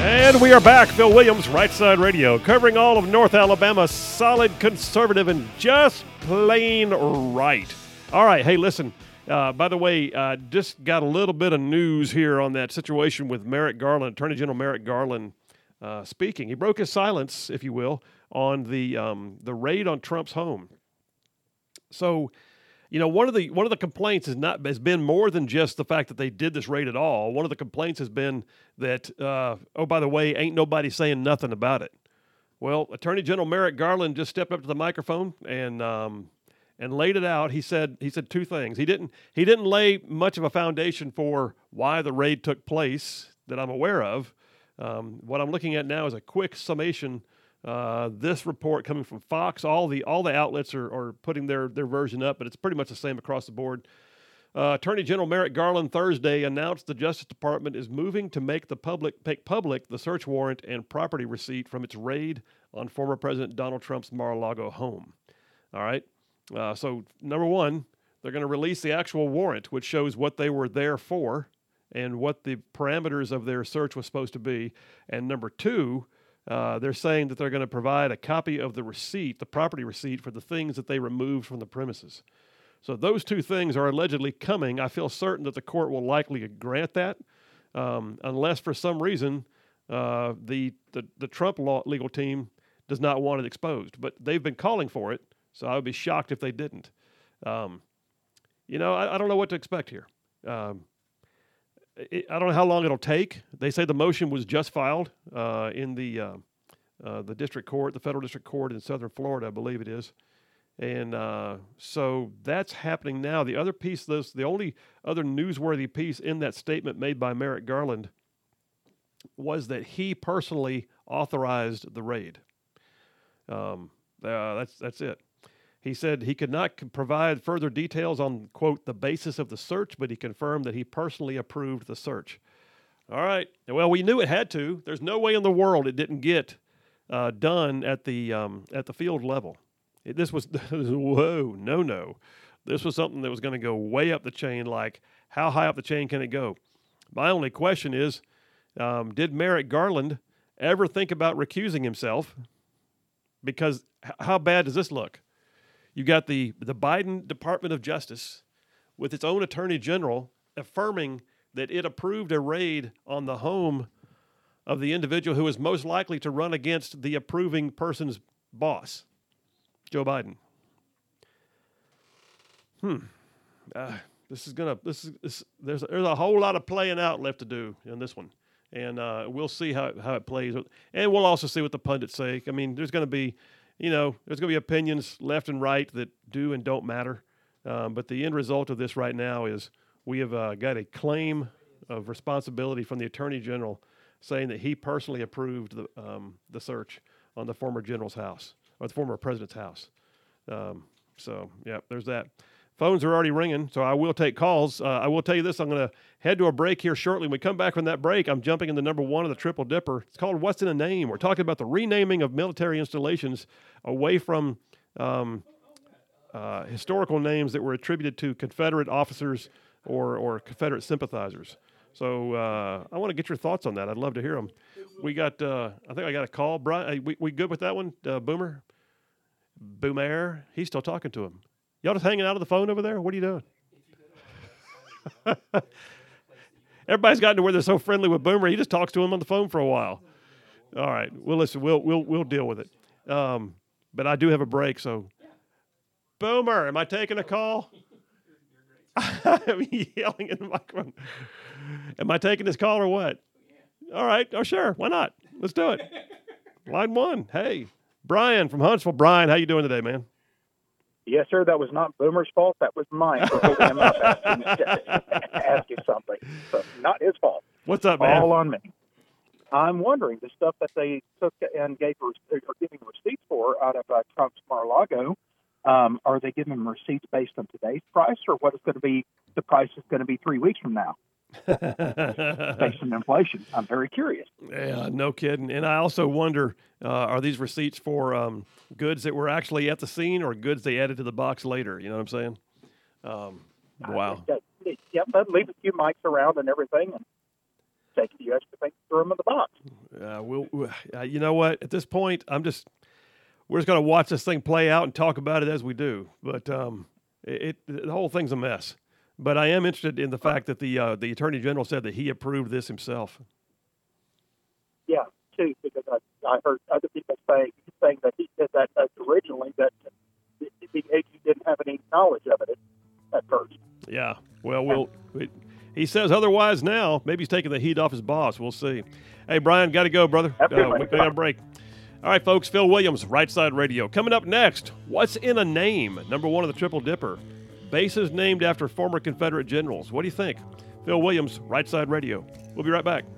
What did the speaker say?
And we are back. Phil Williams, Right Side Radio, covering all of North Alabama, solid conservative and just plain right. All right, hey, listen, by the way, just got a little bit of news here on that situation with Merrick Garland, Attorney General Merrick Garland speaking. He broke his silence, if you will, on the raid on Trump's home. So, you know, one of the complaints has been more than just the fact that they did this raid at all. One of the complaints has been that, oh, by the way, ain't nobody saying nothing about it. Well, Attorney General Merrick Garland just stepped up to the microphone and laid it out. He said two things. He didn't lay much of a foundation for why the raid took place that I'm aware of. What I'm looking at now is a quick summation. This report coming from Fox, all the outlets are putting their version up, but it's pretty much the same across the board. Attorney General Merrick Garland Thursday announced the Justice Department is moving to make public the search warrant and property receipt from its raid on former President Donald Trump's Mar-a-Lago home. All right. So number one, they're going to release the actual warrant, which shows what they were there for and what the parameters of their search was supposed to be. And number two, they're saying that they're going to provide a copy of the receipt, the property receipt, for the things that they removed from the premises. So those two things are allegedly coming. I feel certain that the court will likely grant that, unless for some reason the Trump legal team does not want it exposed. But they've been calling for it, so I would be shocked if they didn't. I don't know what to expect here. I don't know how long it'll take. They say the motion was just filed in the district court, the federal district court in Southern Florida, I believe it is. And so that's happening now. The other piece, the only other newsworthy piece in that statement made by Merrick Garland was that he personally authorized the raid. That's it. He said he could not provide further details on, quote, the basis of the search, but he confirmed that he personally approved the search. All right. Well, we knew it had to. There's no way in the world it didn't get done at the field level. This was whoa, no. This was something that was going to go way up the chain. Like, how high up the chain can it go? My only question is, did Merrick Garland ever think about recusing himself? Because how bad does this look? You got the Biden Department of Justice with its own attorney general affirming that it approved a raid on the home of the individual who is most likely to run against the approving person's boss, Joe Biden. There's a whole lot of playing out left to do in this one, and we'll see how it plays, and we'll also see what the pundits say. I mean, there's going to be opinions left and right that do and don't matter. But the end result of this right now is we have got a claim of responsibility from the Attorney General saying that he personally approved the search on the former general's house, or the former president's house. So, yeah, there's that. Phones are already ringing, so I will take calls. I will tell you this, I'm going to head to a break here shortly. When we come back from that break, I'm jumping into number one of the Triple Dipper. It's called What's in a Name? We're talking about the renaming of military installations away from historical names that were attributed to Confederate officers or Confederate sympathizers. So I want to get your thoughts on that. I'd love to hear them. We got, I think I got a call. Brian, we good with that one, Boomer? Boomer? He's still talking to him. Y'all just hanging out on the phone over there? What are you doing? Everybody's gotten to where they're so friendly with Boomer. He just talks to him on the phone for a while. All right. Well, listen, we'll deal with it. But I do have a break, so. Boomer, am I taking a call? I'm yelling in the microphone. Am I taking this call or what? All right. Oh, sure. Why not? Let's do it. Line one. Hey, Brian from Huntsville. Brian, how you doing today, man? Yes, sir. That was not Boomer's fault. That was mine for holding him up ask you something. So not his fault. What's up, man? All on me. I'm wondering, the stuff that they took and are giving receipts for out of Trump's Mar-a-Lago, are they giving receipts based on today's price, or what is going to be the price is going to be 3 weeks from now? Based on inflation. I'm very curious. Yeah, no kidding. And I also wonder, are these receipts for goods that were actually at the scene or goods they added to the box later? You know what I'm saying? Wow. But leave a few mics around and everything. taking the extra thing, threw them in the box. You know what? At this point, we're just going to watch this thing play out and talk about it as we do. But the whole ththing's a mess. But I am interested in the fact that the Attorney General said that he approved this himself. Yeah, too, because I heard other people saying that he did that originally, that the AG didn't have any knowledge of it at first. Yeah, well, he says otherwise now. Maybe he's taking the heat off his boss. We'll see. Hey, Brian, got to go, brother. We got a break. All right, folks, Phil Williams, Right Side Radio. Coming up next, what's in a name? Number one of the Triple Dipper. Bases named after former Confederate generals. What do you think? Phil Williams, Right Side Radio. We'll be right back.